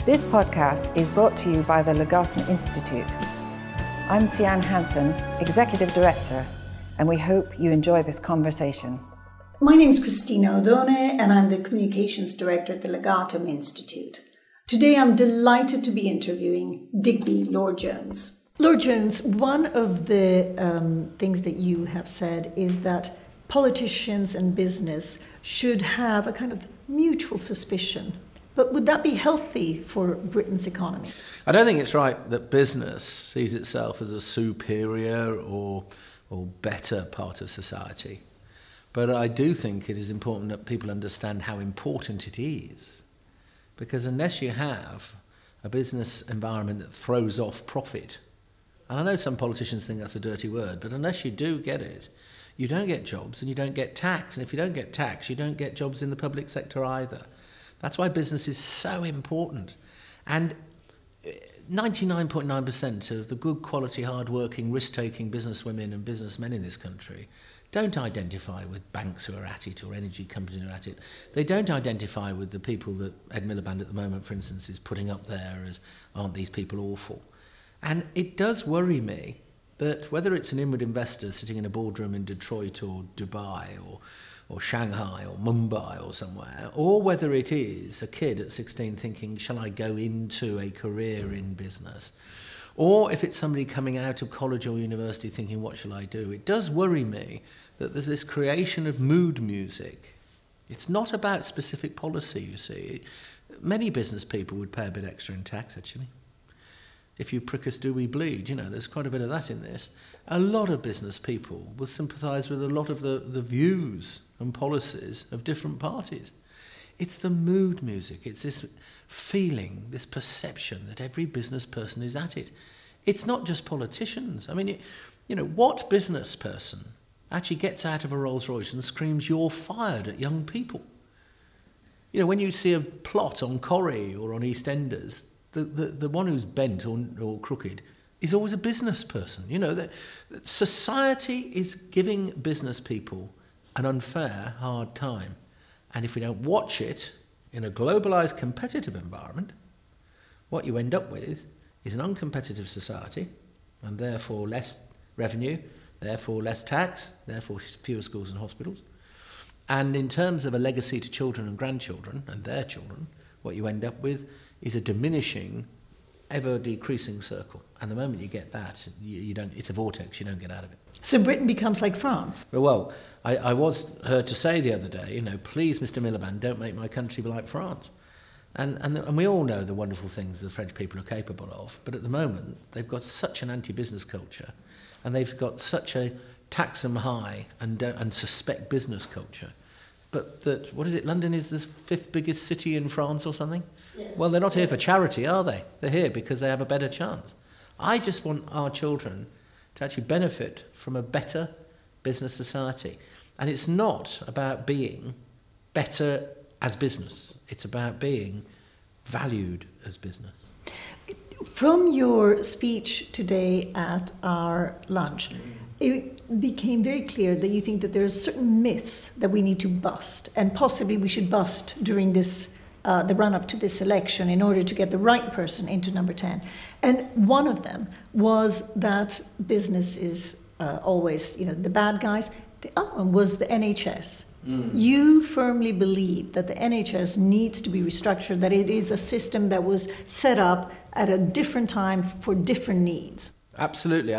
This podcast is brought to you by the Legatum Institute. I'm Sian Hansen, Executive Director, and we hope you enjoy this conversation. My name is Christina O'Donnell, and I'm the Communications Director at the Legatum Institute. Today I'm delighted to be interviewing Digby Lord-Jones. Lord-Jones, one of the things that you have said is that politicians and business should have a kind of mutual suspicion. But would that be healthy for Britain's economy? I don't think it's right that business sees itself as a superior or better part of society. But I do think it is important that people understand how important it is. Because unless you have a business environment that throws off profit, and I know some politicians think that's a dirty word, but unless you do get it, you don't get jobs and you don't get tax. And if you don't get tax, you don't get jobs in the public sector either. That's why business is so important. And 99.9% of the good quality, hard-working, risk-taking businesswomen and businessmen in this country don't identify with banks who are at it or energy companies who are at it. They don't identify with the people that Ed Miliband at the moment, for instance, is putting up there as, aren't these people awful? And it does worry me that whether it's an inward investor sitting in a boardroom in Detroit or Dubai or Shanghai or Mumbai or somewhere, or whether it is a kid at 16 thinking, shall I go into a career in business? Or if it's somebody coming out of college or university thinking, what shall I do? It does worry me that there's this creation of mood music. It's not about specific policy, you see. Many business people would pay a bit extra in tax, actually. If you prick us, do we bleed? You know, there's quite a bit of that in this. A lot of business people will sympathise with a lot of the views and policies of different parties. It's the mood music. It's this feeling, this perception that every business person is at it. It's not just politicians. I mean, you know, what business person actually gets out of a Rolls Royce and screams, "You're fired" at young people? You know, when you see a plot on Corrie or on EastEnders, the one who's bent or crooked is always a business person. You know, that society is giving business people an unfair, hard time. And if we don't watch it in a globalised competitive environment, what you end up with is an uncompetitive society, and therefore less revenue, therefore less tax, therefore fewer schools and hospitals. And in terms of a legacy to children and grandchildren and their children, what you end up with is a diminishing, ever-decreasing circle. And the moment you get that, you don't. It's a vortex, you don't get out of it. So Britain becomes like France? Well, I was heard to say the other day, you know, please, Mr. Miliband, don't make my country be like France. And we all know the wonderful things the French people are capable of, but at the moment, they've got such an anti-business culture, and they've got such a tax them high and suspect business culture. But that, what is it, London is the 5th biggest city in France or something? Yes. Well, they're not here for charity, are they? They're here because they have a better chance. I just want our children to actually benefit from a better business society. And it's not about being better as business. It's about being valued as business. From your speech today at our lunch, it became very clear that you think that there are certain myths that we need to bust, and possibly we should bust during this the run-up to this election in order to get the right person into number 10. And one of them was that business is always, you know, the bad guys. The other one was the NHS. You firmly believe that the NHS needs to be restructured, that it is a system that was set up at a different time for different needs. Absolutely.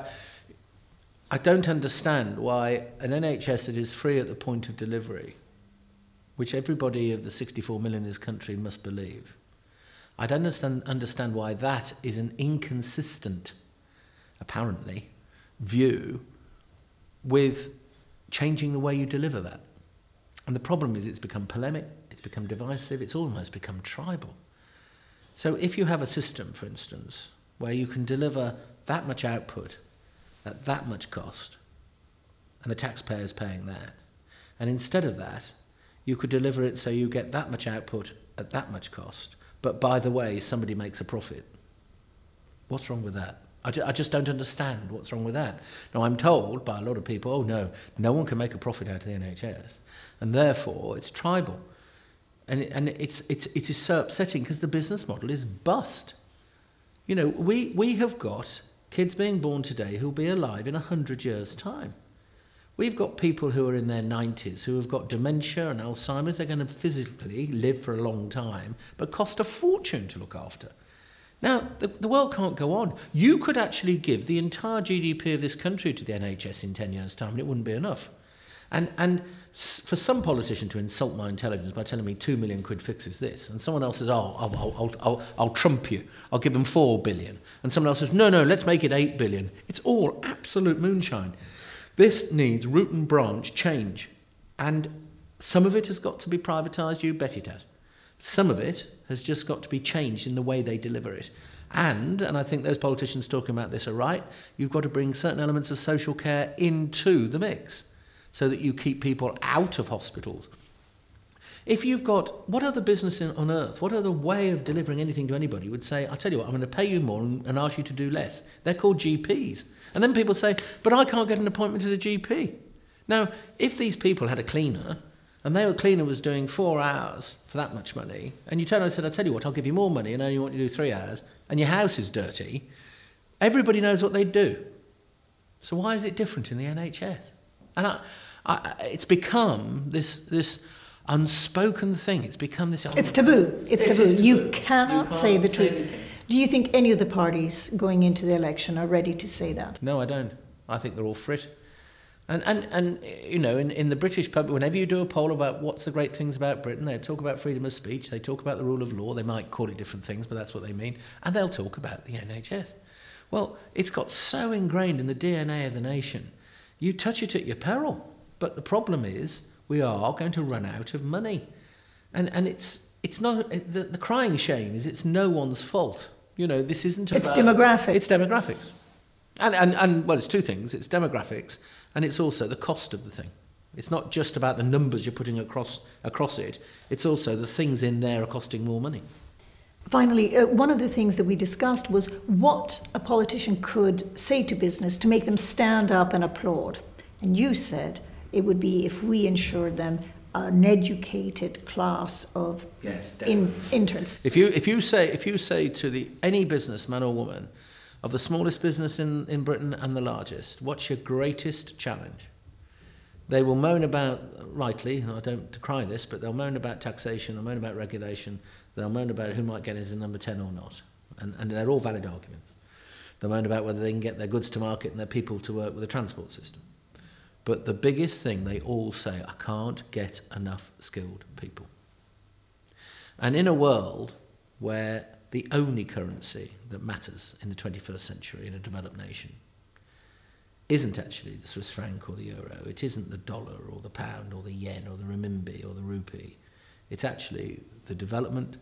I don't understand why an NHS that is free at the point of delivery, which everybody of the 64 million in this country must believe, I don't understand why that is an inconsistent, apparently, view with changing the way you deliver that. And the problem is it's become polemic, it's become divisive, it's almost become tribal. So if you have a system, for instance, where you can deliver that much output at that much cost, and the taxpayer's paying that, and instead of that, you could deliver it so you get that much output at that much cost, but by the way, somebody makes a profit. What's wrong with that? I just don't understand what's wrong with that. Now, I'm told by a lot of people, no one can make a profit out of the NHS, and therefore it's tribal. And it is so upsetting because the business model is bust. You know, we have got kids being born today who'll be alive in 100 years' time. We've got people who are in their 90s who have got dementia and Alzheimer's. They're going to physically live for a long time, but cost a fortune to look after. Now, the world can't go on. You could actually give the entire GDP of this country to the NHS in 10 years' time, and it wouldn't be enough. And for some politician to insult my intelligence by telling me 2 million quid fixes this, and someone else says, I'll trump you, I'll give them 4 billion, and someone else says, no, let's make it 8 billion. It's all absolute moonshine. This needs root and branch change, and some of it has got to be privatised, you bet it has. Some of it has just got to be changed in the way they deliver it. And I think those politicians talking about this are right, you've got to bring certain elements of social care into the mix so that you keep people out of hospitals. If you've got, what other business on earth, what other way of delivering anything to anybody would say, I'll tell you what, I'm going to pay you more and ask you to do less. They're called GPs. And then people say, but I can't get an appointment at a GP. Now, if these people had a cleaner, and their cleaner was doing 4 hours for that much money, and you turned around and said, I'll tell you what, I'll give you more money, and I only want you to do 3 hours, and your house is dirty, everybody knows what they'd do. So why is it different in the NHS? And it's become this unspoken thing. It's become this... It's taboo. It's taboo. You cannot say the truth. Do you think any of the parties going into the election are ready to say that? No, I don't. I think they're all for it. And you know, in the British public, whenever you do a poll about what's the great things about Britain, they talk about freedom of speech, they talk about the rule of law, they might call it different things, but that's what they mean, and they'll talk about the NHS. Well, it's got so ingrained in the DNA of the nation, you touch it at your peril. But the problem is, we are going to run out of money. And it's not, the crying shame is it's no one's fault. You know, this isn't about... It's demographics. It's demographics. And well, it's two things. It's demographics, and it's also the cost of the thing. It's not just about the numbers you're putting across it. It's also the things in there are costing more money. Finally, one of the things that we discussed was what a politician could say to business to make them stand up and applaud. And you said it would be if we ensured them an educated class of interns. If you say to any businessman or woman, of the smallest business in Britain and the largest, what's your greatest challenge? They will moan about, rightly, I don't decry this, but they'll moan about taxation, they'll moan about regulation, they'll moan about who might get into number 10 or not. And they're all valid arguments. They'll moan about whether they can get their goods to market and their people to work with the transport system. But the biggest thing they all say, I can't get enough skilled people. And in a world where the only currency that matters in the 21st century in a developed nation isn't actually the Swiss franc or the euro, it isn't the dollar or the pound or the yen or the renminbi or the rupee, it's actually the development,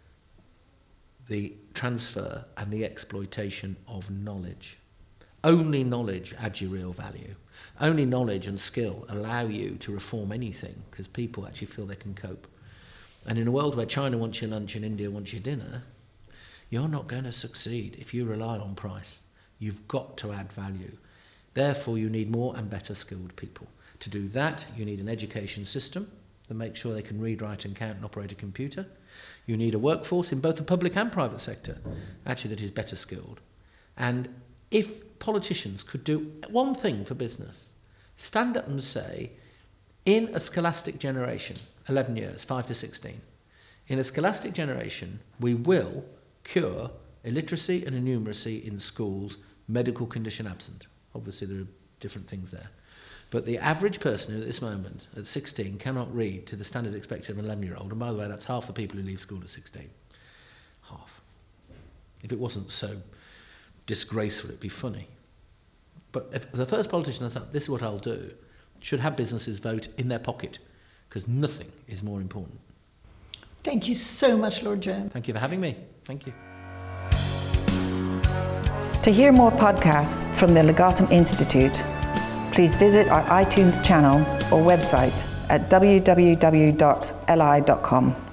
the transfer and the exploitation of knowledge. Only knowledge adds you real value. Only knowledge and skill allow you to reform anything because people actually feel they can cope. And in a world where China wants your lunch and India wants your dinner, you're not going to succeed if you rely on price. You've got to add value. Therefore, you need more and better skilled people. To do that, you need an education system that makes sure they can read, write and count and operate a computer. You need a workforce in both the public and private sector, actually, that is better skilled. And if politicians could do one thing for business, stand up and say, in a scholastic generation, 11 years, 5 to 16, in a scholastic generation, we will cure illiteracy and innumeracy in schools, medical condition absent. Obviously, there are different things there. But the average person who at this moment, at 16, cannot read to the standard expected of an 11-year-old, and by the way, that's half the people who leave school at 16. Half. If it wasn't so disgraceful, it'd be funny. But if the first politician that's like, this is what I'll do, should have businesses vote in their pocket, because nothing is more important. Thank you so much, Lord Jones. Thank you for having me. Thank you. To hear more podcasts from the Legatum Institute, please visit our iTunes channel or website at www.li.com.